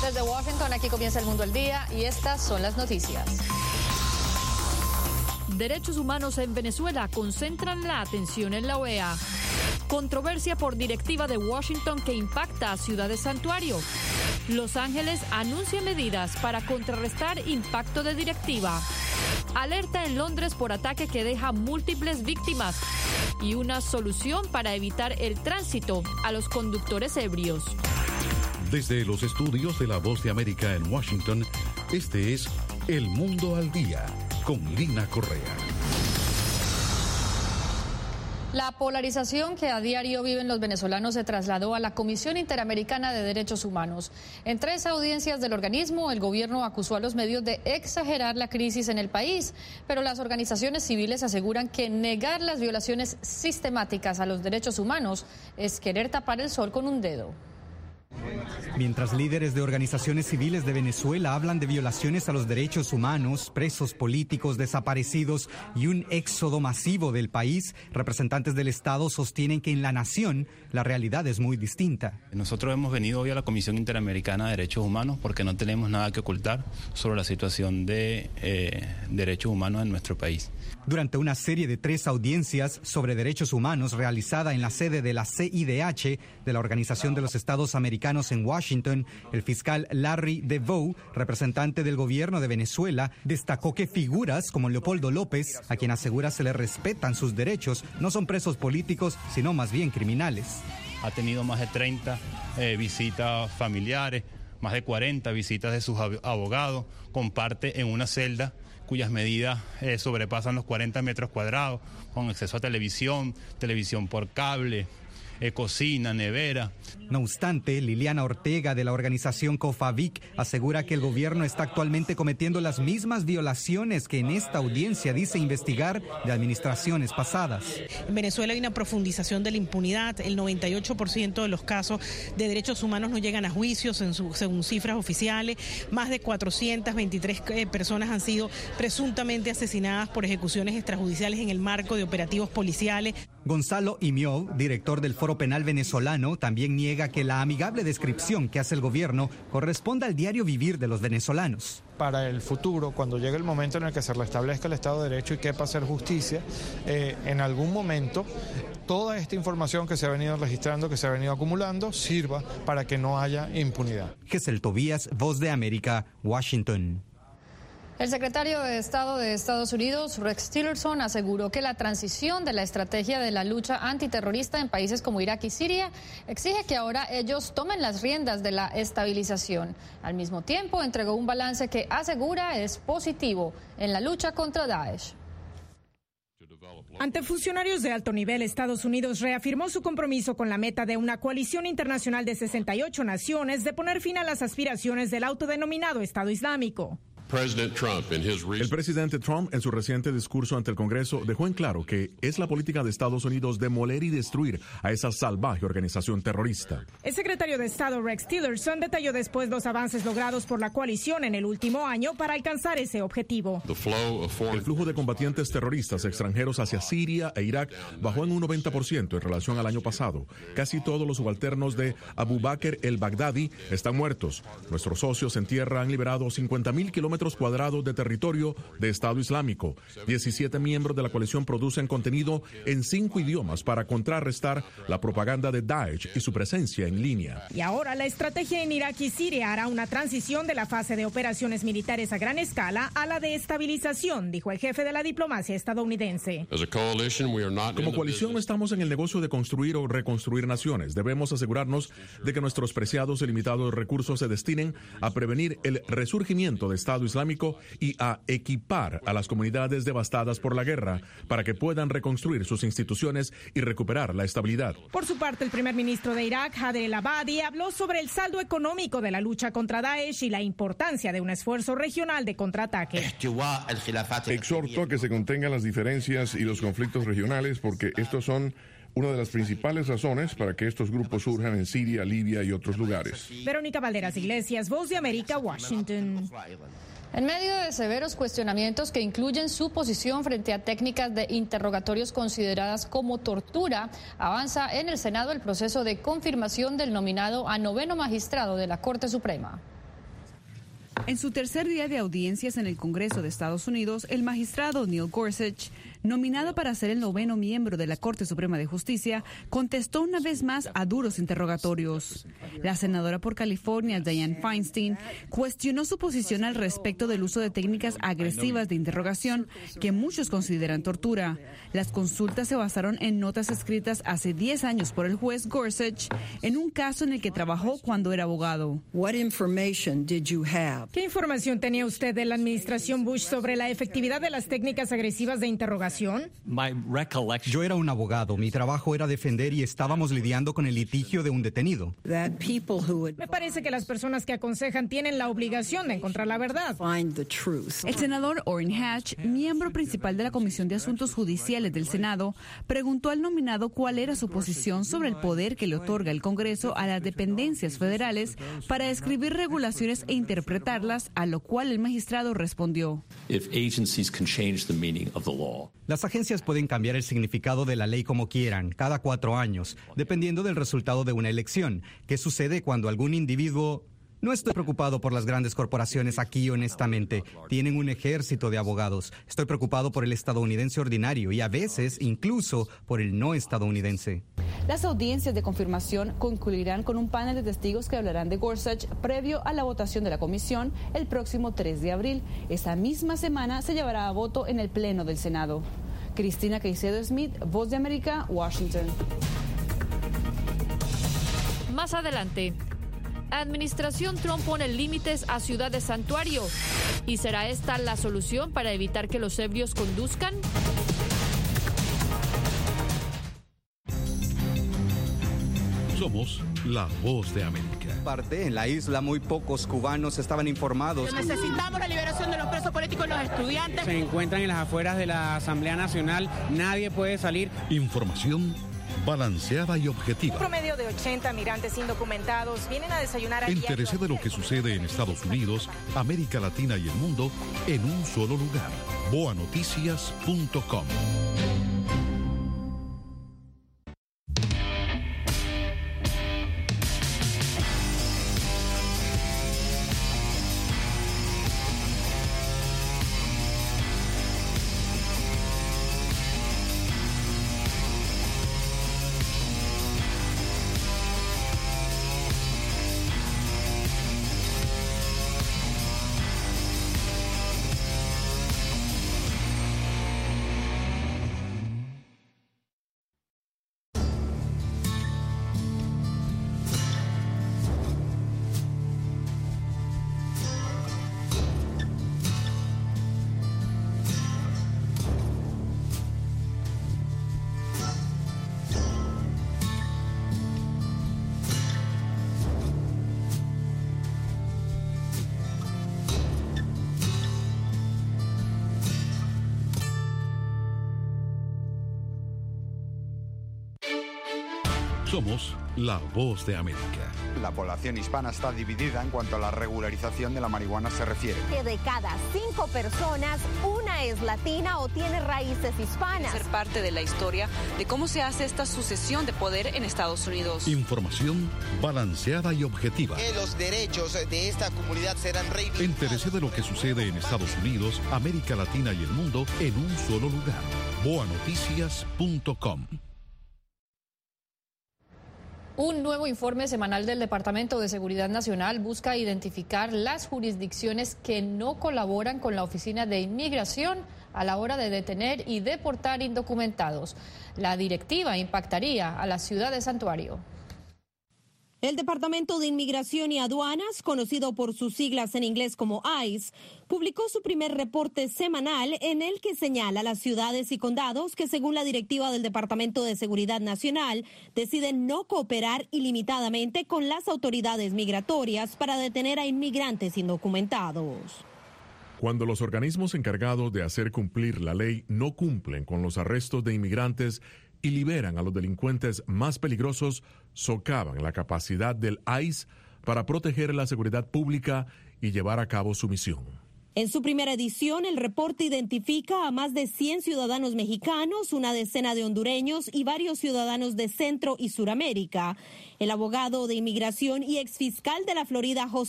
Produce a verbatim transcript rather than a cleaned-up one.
Desde Washington, aquí comienza El Mundo al Día y estas son las noticias. Derechos humanos en Venezuela concentran la atención en la O E A. Controversia por directiva de Washington que impacta a ciudades santuario. Los Ángeles anuncia medidas para contrarrestar impacto de directiva. Alerta en Londres por ataque que deja múltiples víctimas. Y una solución para evitar el tránsito a los conductores ebrios. Desde los estudios de La Voz de América en Washington, este es El Mundo al Día, con Lina Correa. La polarización que a diario viven los venezolanos se trasladó a la Comisión Interamericana de Derechos Humanos. En tres audiencias del organismo, el gobierno acusó a los medios de exagerar la crisis en el país, pero las organizaciones civiles aseguran que negar las violaciones sistemáticas a los derechos humanos es querer tapar el sol con un dedo. Mientras líderes de organizaciones civiles de Venezuela hablan de violaciones a los derechos humanos, presos políticos, desaparecidos y un éxodo masivo del país, representantes del Estado sostienen que en la nación la realidad es muy distinta. Nosotros hemos venido hoy a la Comisión Interamericana de Derechos Humanos porque no tenemos nada que ocultar sobre la situación de eh, derechos humanos en nuestro país. Durante una serie de tres audiencias sobre derechos humanos realizada en la sede de la C I D H, de la Organización de los Estados Americanos en Washington, el fiscal Larry DeVoe, representante del gobierno de Venezuela, destacó que figuras como Leopoldo López, a quien asegura se le respetan sus derechos, no son presos políticos, sino más bien criminales. Ha tenido más de treinta eh, visitas familiares, más de cuarenta visitas de sus abogados, comparte en una celda cuyas medidas eh, sobrepasan los cuarenta metros cuadrados, con acceso a televisión, televisión por cable, eh, cocina, nevera. No obstante, Liliana Ortega de la organización COFAVIC asegura que el gobierno está actualmente cometiendo las mismas violaciones que en esta audiencia dice investigar de administraciones pasadas. En Venezuela hay una profundización de la impunidad. El noventa y ocho por ciento de los casos de derechos humanos no llegan a juicios en su, según cifras oficiales. Más de cuatrocientas veintitrés eh, personas han sido presuntamente asesinadas por ejecuciones extrajudiciales en el marco de operativos policiales. Gonzalo Imió, director del Foro Penal Venezolano, también niega que la amigable descripción que hace el gobierno corresponda al diario vivir de los venezolanos. Para el futuro, cuando llegue el momento en el que se restablezca el Estado de Derecho y quepa hacer justicia, eh, en algún momento toda esta información que se ha venido registrando, que se ha venido acumulando, sirva para que no haya impunidad. Gesell Tobías, Voz de América, Washington. El secretario de Estado de Estados Unidos, Rex Tillerson, aseguró que la transición de la estrategia de la lucha antiterrorista en países como Irak y Siria exige que ahora ellos tomen las riendas de la estabilización. Al mismo tiempo, entregó un balance que asegura es positivo en la lucha contra Daesh. Ante funcionarios de alto nivel, Estados Unidos reafirmó su compromiso con la meta de una coalición internacional de sesenta y ocho naciones de poner fin a las aspiraciones del autodenominado Estado Islámico. El presidente Trump, en su reciente discurso ante el Congreso, dejó en claro que es la política de Estados Unidos demoler y destruir a esa salvaje organización terrorista. El secretario de Estado Rex Tillerson detalló después los avances logrados por la coalición en el último año para alcanzar ese objetivo. El flujo de combatientes terroristas extranjeros hacia Siria e Irak bajó en un noventa por ciento en relación al año pasado. Casi todos los subalternos de Abu Bakr el-Baghdadi están muertos. Nuestros socios en tierra han liberado cincuenta mil kilómetros cuadrados de territorio de Estado Islámico. diecisiete miembros de la coalición producen contenido en cinco idiomas para contrarrestar la propaganda de Daesh y su presencia en línea. Y ahora la estrategia en Irak y Siria hará una transición de la fase de operaciones militares a gran escala a la de estabilización, dijo el jefe de la diplomacia estadounidense. Como coalición no estamos en el negocio de construir o reconstruir naciones. Debemos asegurarnos de que nuestros preciados y limitados recursos se destinen a prevenir el resurgimiento de Estado Islámico y a equipar a las comunidades devastadas por la guerra para que puedan reconstruir sus instituciones y recuperar la estabilidad. Por su parte, el primer ministro de Irak, Haider el-Abadi, habló sobre el saldo económico de la lucha contra Daesh y la importancia de un esfuerzo regional de contraataque. Exhorto a que se contengan las diferencias y los conflictos regionales porque estos son una de las principales razones para que estos grupos surjan en Siria, Libia y otros lugares. Verónica Valderas Iglesias, Voz de América, Washington. En medio de severos cuestionamientos que incluyen su posición frente a técnicas de interrogatorios consideradas como tortura, avanza en el Senado el proceso de confirmación del nominado a noveno magistrado de la Corte Suprema. En su tercer día de audiencias en el Congreso de Estados Unidos, el magistrado Neil Gorsuch, nominado para ser el noveno miembro de la Corte Suprema de Justicia, contestó una vez más a duros interrogatorios. La senadora por California, Dianne Feinstein, cuestionó su posición al respecto del uso de técnicas agresivas de interrogación que muchos consideran tortura. Las consultas se basaron en notas escritas hace diez años por el juez Gorsuch en un caso en el que trabajó cuando era abogado. What information did you have? ¿Qué información tenía usted de la administración Bush sobre la efectividad de las técnicas agresivas de interrogación? Yo era un abogado, mi trabajo era defender y estábamos lidiando con el litigio de un detenido. Me parece que las personas que aconsejan tienen la obligación de encontrar la verdad. El senador Orrin Hatch, miembro principal de la Comisión de Asuntos Judiciales del Senado, preguntó al nominado cuál era su posición sobre el poder que le otorga el Congreso a las dependencias federales para escribir regulaciones e interpretarlas, a lo cual el magistrado respondió: If agencies can change the meaning of the law. Las agencias pueden cambiar el significado de la ley como quieran, cada cuatro años, dependiendo del resultado de una elección. ¿Qué sucede cuando algún individuo... No estoy preocupado por las grandes corporaciones aquí, honestamente. Tienen un ejército de abogados. Estoy preocupado por el estadounidense ordinario y a veces incluso por el no estadounidense. Las audiencias de confirmación concluirán con un panel de testigos que hablarán de Gorsuch previo a la votación de la comisión el próximo tres de abril. Esa misma semana se llevará a voto en el Pleno del Senado. Cristina Caicedo Smith, Voz de América, Washington. Más adelante, Administración Trump pone límites a ciudades santuario. ¿Y será esta la solución para evitar que los ebrios conduzcan? Somos la Voz de América. Parte en la isla, muy pocos cubanos estaban informados. Necesitamos la liberación de los presos políticos y los estudiantes. Se encuentran en las afueras de la Asamblea Nacional. Nadie puede salir. Información balanceada y objetiva. Un promedio de ochenta migrantes indocumentados vienen a desayunar. Entérese de lo que sucede en Estados Unidos, América Latina y el mundo en un solo lugar. boa noticias punto com. Somos la Voz de América. La población hispana está dividida en cuanto a la regularización de la marihuana se refiere. Que de cada cinco personas, una es latina o tiene raíces hispanas. Ser parte de la historia de cómo se hace esta sucesión de poder en Estados Unidos. Información balanceada y objetiva. Que los derechos de esta comunidad serán reivindicados. Entérese de lo que sucede en Estados Unidos, América Latina y el mundo en un solo lugar. boa noticias punto com. Un nuevo informe semanal del Departamento de Seguridad Nacional busca identificar las jurisdicciones que no colaboran con la Oficina de Inmigración a la hora de detener y deportar indocumentados. La directiva impactaría a la ciudad de Santuario. El Departamento de Inmigración y Aduanas, conocido por sus siglas en inglés como ICE, publicó su primer reporte semanal en el que señala las ciudades y condados que, según la directiva del Departamento de Seguridad Nacional, deciden no cooperar ilimitadamente con las autoridades migratorias para detener a inmigrantes indocumentados. Cuando los organismos encargados de hacer cumplir la ley no cumplen con los arrestos de inmigrantes y liberan a los delincuentes más peligrosos, socavan la capacidad del ICE para proteger la seguridad pública y llevar a cabo su misión. En su primera edición, el reporte identifica a más de cien ciudadanos mexicanos, una decena de hondureños y varios ciudadanos de Centro y Suramérica. El abogado de inmigración y exfiscal de la Florida, José